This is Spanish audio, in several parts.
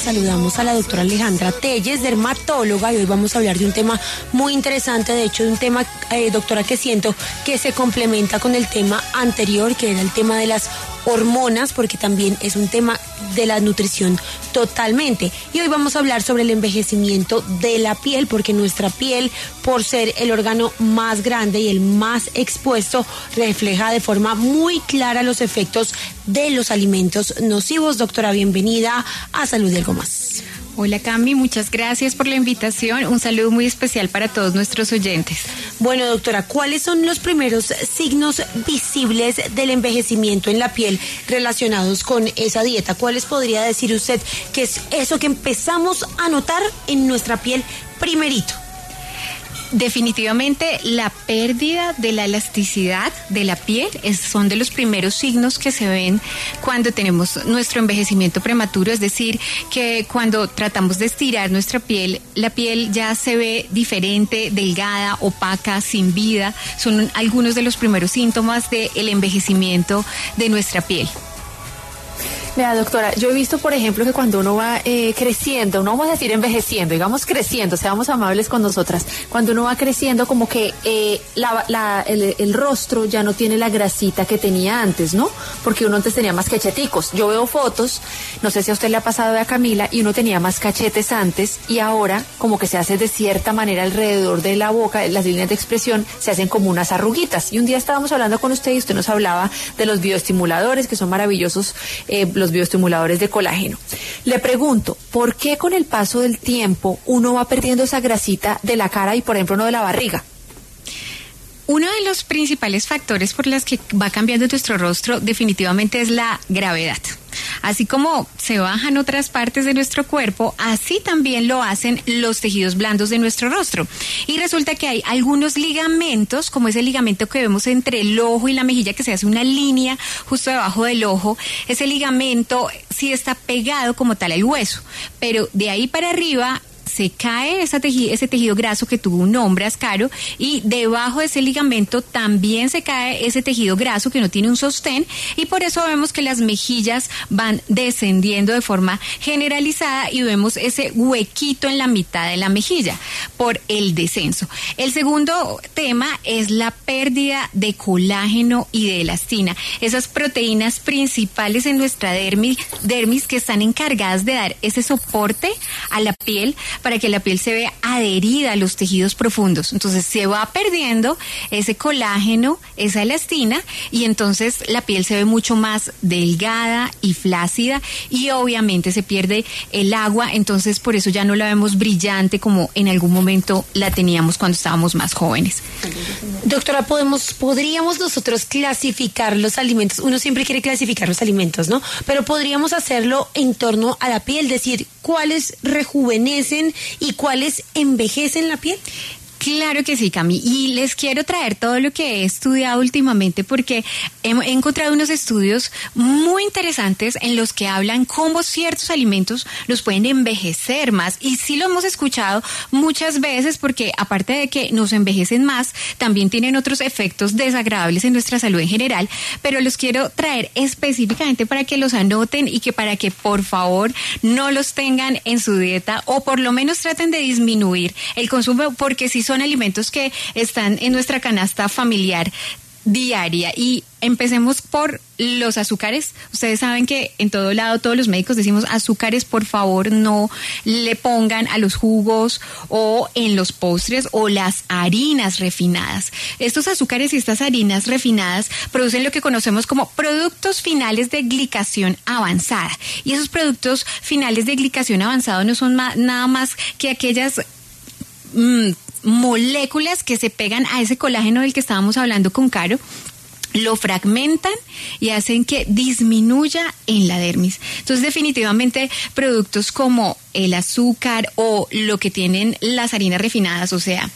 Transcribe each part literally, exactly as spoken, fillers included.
saludamos a la doctora Alejandra Telles, dermatóloga, y hoy vamos a hablar de un tema muy interesante, de hecho de un tema, eh, doctora, que siento que se complementa con el tema anterior, que era el tema de las hormonas, porque también es un tema de la nutrición totalmente. Y hoy vamos a hablar sobre el envejecimiento de la piel, porque nuestra piel, por ser el órgano más grande y el más expuesto, refleja de forma muy clara los efectos de los alimentos nocivos. Doctora, bienvenida a Salud y Algo Más. Hola Cami, muchas gracias por la invitación. Un saludo muy especial para todos nuestros oyentes. Bueno, doctora, ¿cuáles son los primeros signos visibles del envejecimiento en la piel relacionados con esa dieta? ¿Cuáles podría decir usted que es eso que empezamos a notar en nuestra piel primerito? Definitivamente la pérdida de la elasticidad de la piel es, son de los primeros signos que se ven cuando tenemos nuestro envejecimiento prematuro, es decir, que cuando tratamos de estirar nuestra piel, la piel ya se ve diferente, delgada, opaca, sin vida. Son algunos de los primeros síntomas del envejecimiento de nuestra piel. Vea, doctora, yo he visto, por ejemplo, que cuando uno va eh, creciendo, no vamos a decir envejeciendo, digamos creciendo, seamos amables con nosotras, cuando uno va creciendo como que eh, la, la, el, el rostro ya no tiene la grasita que tenía antes, ¿no? Porque uno antes tenía más cacheticos. Yo veo fotos, no sé si a usted le ha pasado a Camila, y uno tenía más cachetes antes y ahora como que se hace de cierta manera alrededor de la boca, las líneas de expresión se hacen como unas arruguitas. Y un día estábamos hablando con usted y usted nos hablaba de los bioestimuladores, que son maravillosos, eh, los bioestimuladores de colágeno. Le pregunto, ¿por qué con el paso del tiempo uno va perdiendo esa grasita de la cara y, por ejemplo, no de la barriga? Uno de los principales factores por los que va cambiando nuestro rostro definitivamente es la gravedad. Así como se bajan otras partes de nuestro cuerpo, así también lo hacen los tejidos blandos de nuestro rostro. Y resulta que hay algunos ligamentos, como ese ligamento que vemos entre el ojo y la mejilla, que se hace una línea justo debajo del ojo. Ese ligamento sí está pegado como tal al hueso, pero de ahí para arriba se cae ese tejido, ese tejido graso que tuvo un nombre, ascaro, y debajo de ese ligamento también se cae ese tejido graso que no tiene un sostén, y por eso vemos que las mejillas van descendiendo de forma generalizada y vemos ese huequito en la mitad de la mejilla por el descenso. El segundo tema es la pérdida de colágeno y de elastina, esas proteínas principales en nuestra dermis, dermis que están encargadas de dar ese soporte a la piel para que la piel se vea adherida a los tejidos profundos. Entonces se va perdiendo ese colágeno, esa elastina, y entonces la piel se ve mucho más delgada y flácida, y obviamente se pierde el agua, entonces por eso ya no la vemos brillante como en algún momento la teníamos cuando estábamos más jóvenes. Doctora, podemos, podríamos nosotros clasificar los alimentos, uno siempre quiere clasificar los alimentos, ¿no? Pero podríamos hacerlo en torno a la piel, decir cuáles rejuvenecen y cuáles envejecen la piel. Claro que sí, Cami, y les quiero traer todo lo que he estudiado últimamente porque he, he encontrado unos estudios muy interesantes en los que hablan cómo ciertos alimentos nos pueden envejecer más, y sí lo hemos escuchado muchas veces porque aparte de que nos envejecen más, también tienen otros efectos desagradables en nuestra salud en general, pero los quiero traer específicamente para que los anoten y que para que por favor no los tengan en su dieta, o por lo menos traten de disminuir el consumo, porque si son alimentos que están en nuestra canasta familiar diaria. Y empecemos por los azúcares. Ustedes saben que en todo lado todos los médicos decimos azúcares, por favor no le pongan a los jugos o en los postres, o las harinas refinadas. Estos azúcares y estas harinas refinadas producen lo que conocemos como productos finales de glicación avanzada, y esos productos finales de glicación avanzada no son ma- nada más que aquellas mmm, moléculas que se pegan a ese colágeno del que estábamos hablando con Caro, lo fragmentan y hacen que disminuya en la dermis. Entonces definitivamente productos como el azúcar o lo que tienen las harinas refinadas, o sea,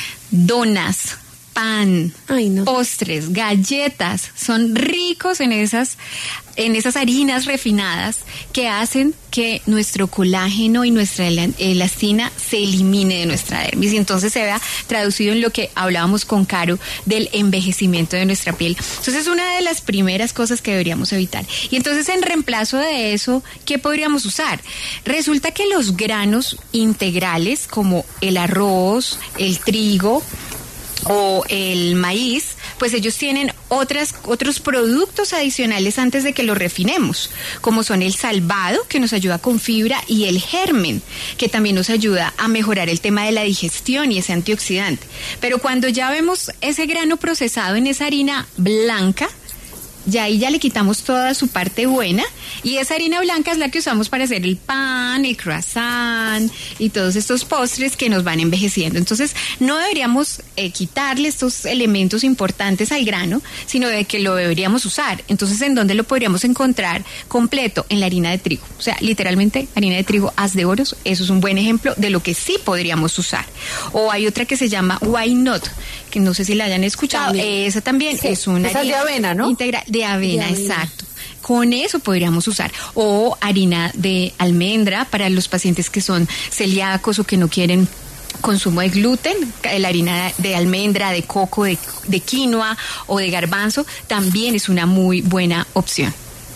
donas, pan, Ay, no. postres, galletas, son ricos en esas en esas harinas refinadas que hacen que nuestro colágeno y nuestra elastina se elimine de nuestra dermis, y entonces se vea traducido en lo que hablábamos con Caro del envejecimiento de nuestra piel. Entonces es una de las primeras cosas que deberíamos evitar. Y entonces, en reemplazo de eso, ¿qué podríamos usar? Resulta que los granos integrales como el arroz, el trigo o el maíz, pues ellos tienen otras, otros productos adicionales antes de que los refinemos, como son el salvado, que nos ayuda con fibra, y el germen, que también nos ayuda a mejorar el tema de la digestión y ese antioxidante. Pero cuando ya vemos ese grano procesado en esa harina blanca, ya ahí ya le quitamos toda su parte buena, y esa harina blanca es la que usamos para hacer el pan, el croissant y todos estos postres que nos van envejeciendo. Entonces no deberíamos eh, quitarle estos elementos importantes al grano, sino de que lo deberíamos usar. Entonces, ¿en dónde lo podríamos encontrar completo? En la harina de trigo. O sea, literalmente harina de trigo haz de oros. Eso es un buen ejemplo de lo que sí podríamos usar. O hay otra que se llama Why Not, que no sé si la hayan escuchado. También. Esa también sí, es una esa harina de avena, ¿no? integral de avena, de avena, exacto. Con eso podríamos usar. O harina de almendra para los pacientes que son celíacos o que no quieren consumo de gluten. La harina de almendra, de coco, de, de quinoa o de garbanzo también es una muy buena opción.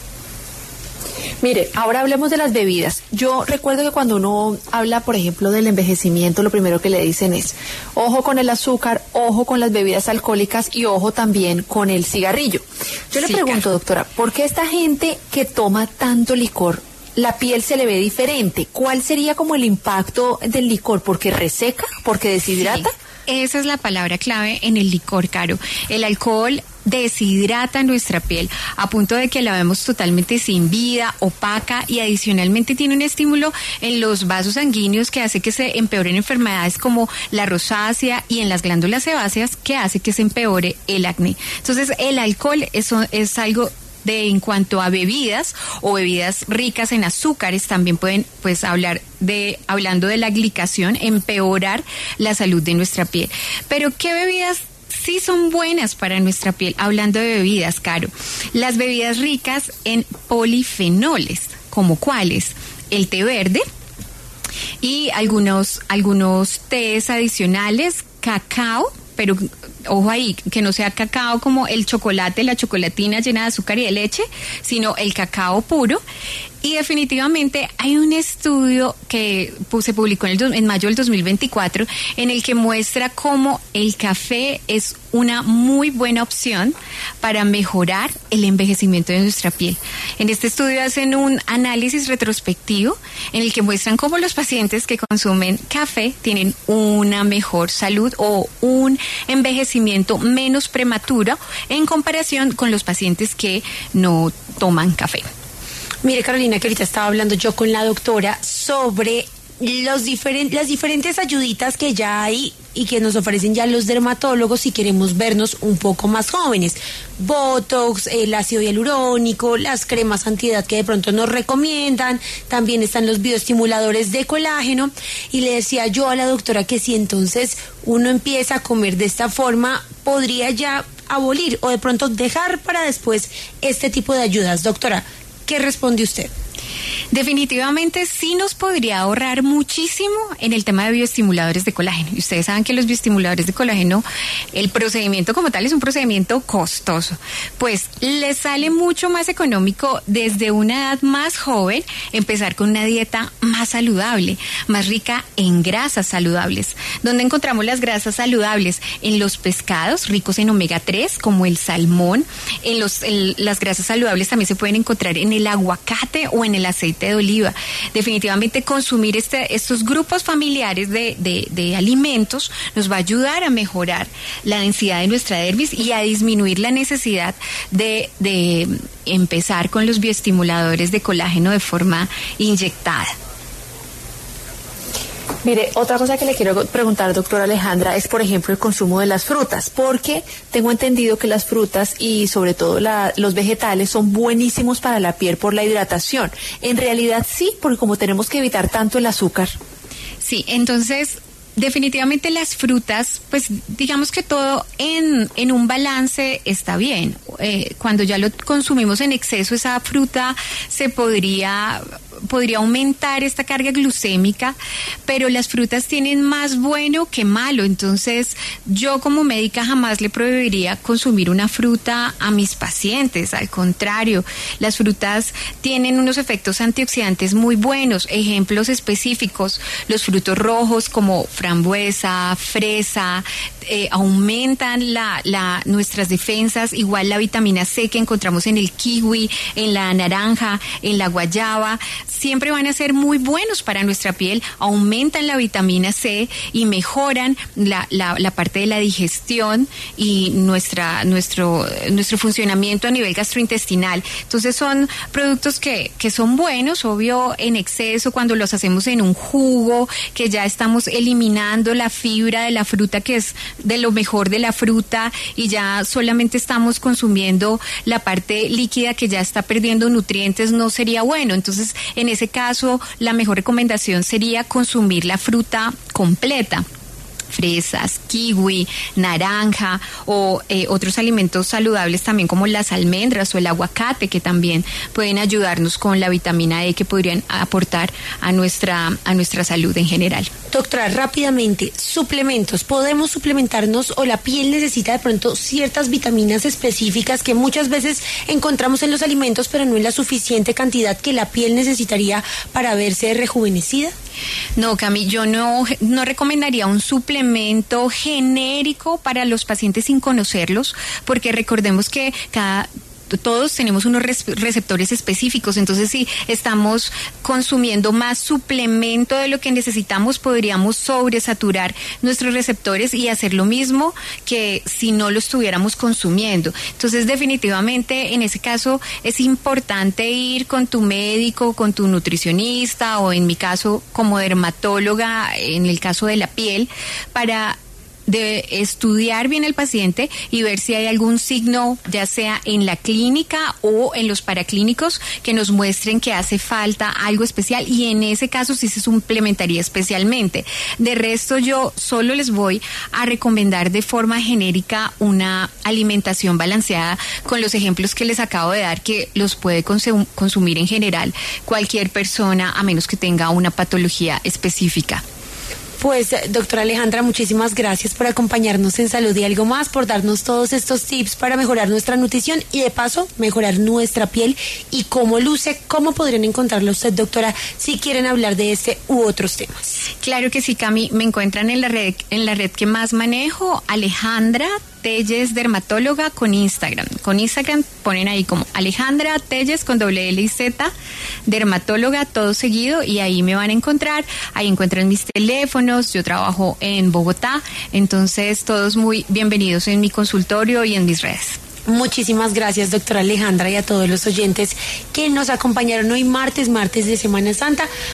Mire, ahora hablemos de las bebidas. Yo recuerdo que cuando uno habla, por ejemplo, del envejecimiento, lo primero que le dicen es, ojo con el azúcar, ojo con las bebidas alcohólicas y ojo también con el cigarrillo. Yo le sí, pregunto, claro, doctora, ¿por qué esta gente que toma tanto licor, la piel se le ve diferente? ¿Cuál sería como el impacto del licor? ¿Porque reseca? ¿Porque deshidrata? Sí. Esa es la palabra clave en el licor, Caro. El alcohol deshidrata nuestra piel a punto de que la vemos totalmente sin vida, opaca, y adicionalmente tiene un estímulo en los vasos sanguíneos que hace que se empeoren enfermedades como la rosácea, y en las glándulas sebáceas que hace que se empeore el acné. Entonces el alcohol eso es algo de en cuanto a bebidas o bebidas ricas en azúcares, también pueden pues hablar de, hablando de la glicación, empeorar la salud de nuestra piel. Pero ¿qué bebidas sí son buenas para nuestra piel? Hablando de bebidas, Caro, las bebidas ricas en polifenoles, ¿como cuáles? El té verde y algunos, algunos tés adicionales, cacao, pero ojo ahí, que no sea cacao como el chocolate, la chocolatina llena de azúcar y de leche, sino el cacao puro. Y definitivamente hay un estudio que se publicó en, el, en mayo del dos mil veinticuatro en el que muestra cómo el café es una muy buena opción para mejorar el envejecimiento de nuestra piel. En este estudio hacen un análisis retrospectivo en el que muestran cómo los pacientes que consumen café tienen una mejor salud o un envejecimiento menos prematuro en comparación con los pacientes que no toman café. Mire, Carolina, que ahorita estaba hablando yo con la doctora sobre los diferen- las diferentes ayuditas que ya hay y que nos ofrecen ya los dermatólogos si queremos vernos un poco más jóvenes. Botox, el ácido hialurónico, las cremas antiedad que de pronto nos recomiendan, también están los bioestimuladores de colágeno, y le decía yo a la doctora que si entonces uno empieza a comer de esta forma, podría ya abolir o de pronto dejar para después este tipo de ayudas. Doctora, ¿qué responde usted? Definitivamente sí nos podría ahorrar muchísimo en el tema de bioestimuladores de colágeno. Y ustedes saben que los bioestimuladores de colágeno, el procedimiento como tal es un procedimiento costoso. Pues les sale mucho más económico desde una edad más joven empezar con una dieta más saludable, más rica en grasas saludables. ¿Dónde encontramos las grasas saludables? En los pescados ricos en omega tres, como el salmón. En los, en, las grasas saludables también se pueden encontrar en el aguacate o en el aceite de oliva. Definitivamente consumir este, estos grupos familiares de, de, de alimentos nos va a ayudar a mejorar la densidad de nuestra dermis y a disminuir la necesidad de, de empezar con los bioestimuladores de colágeno de forma inyectada. Mire, otra cosa que le quiero preguntar, doctora Alejandra, es por ejemplo el consumo de las frutas, porque tengo entendido que las frutas y sobre todo la, los vegetales son buenísimos para la piel por la hidratación. En realidad sí, porque como tenemos que evitar tanto el azúcar. Sí, entonces Definitivamente las frutas, pues digamos que todo en, en un balance está bien. Eh, cuando ya lo consumimos en exceso, esa fruta se podría... podría aumentar esta carga glucémica, pero las frutas tienen más bueno que malo. Entonces yo como médica jamás le prohibiría consumir una fruta a mis pacientes. Al contrario, las frutas tienen unos efectos antioxidantes muy buenos. Ejemplos específicos: los frutos rojos como frambuesa, fresa, eh, aumentan la, la, nuestras defensas. Igual la vitamina C que encontramos en el kiwi, en la naranja, en la guayaba, siempre van a ser muy buenos para nuestra piel, aumentan la vitamina C y mejoran la, la, la parte de la digestión y nuestra, nuestro, nuestro funcionamiento a nivel gastrointestinal. Entonces son productos que, que son buenos, obvio en exceso, cuando los hacemos en un jugo, que ya estamos eliminando la fibra de la fruta, que es de lo mejor de la fruta, y ya solamente estamos consumiendo la parte líquida que ya está perdiendo nutrientes, no sería bueno. Entonces, en ese caso, la mejor recomendación sería consumir la fruta completa. Fresas, kiwi, naranja o eh, otros alimentos saludables también como las almendras o el aguacate, que también pueden ayudarnos con la vitamina E, que podrían aportar a nuestra, a nuestra salud en general. Doctora, rápidamente, suplementos. ¿Podemos suplementarnos o la piel necesita de pronto ciertas vitaminas específicas que muchas veces encontramos en los alimentos, pero no en la suficiente cantidad que la piel necesitaría para verse rejuvenecida? No, Cami, yo no, no recomendaría un suplemento genérico para los pacientes sin conocerlos, porque recordemos que cada... todos tenemos unos receptores específicos. Entonces, si estamos consumiendo más suplemento de lo que necesitamos, podríamos sobresaturar nuestros receptores y hacer lo mismo que si no lo estuviéramos consumiendo. Entonces, definitivamente, en ese caso, es importante ir con tu médico, con tu nutricionista, o en mi caso, como dermatóloga, en el caso de la piel, para de estudiar bien al paciente y ver si hay algún signo, ya sea en la clínica o en los paraclínicos, que nos muestren que hace falta algo especial, y en ese caso sí se suplementaría especialmente. De resto, yo solo les voy a recomendar de forma genérica una alimentación balanceada, con los ejemplos que les acabo de dar, que los puede consum- consumir en general cualquier persona, a menos que tenga una patología específica. Pues, doctora Alejandra, muchísimas gracias por acompañarnos en Salud y Algo Más, por darnos todos estos tips para mejorar nuestra nutrición y, de paso, mejorar nuestra piel y cómo luce. ¿Cómo podrían encontrarla usted, doctora, si quieren hablar de este u otros temas? Claro que sí, Cami. Me encuentran en la red, en la red que más manejo, Alejandra Telles Dermatóloga, con Instagram. Con Instagram ponen ahí como Alejandra Telles con doble L y Z, Dermatóloga, todo seguido, y ahí me van a encontrar. Ahí encuentran mis teléfonos. Yo trabajo en Bogotá, entonces todos muy bienvenidos en mi consultorio y en mis redes. Muchísimas gracias, doctora Alejandra, y a todos los oyentes que nos acompañaron hoy martes, martes de Semana Santa.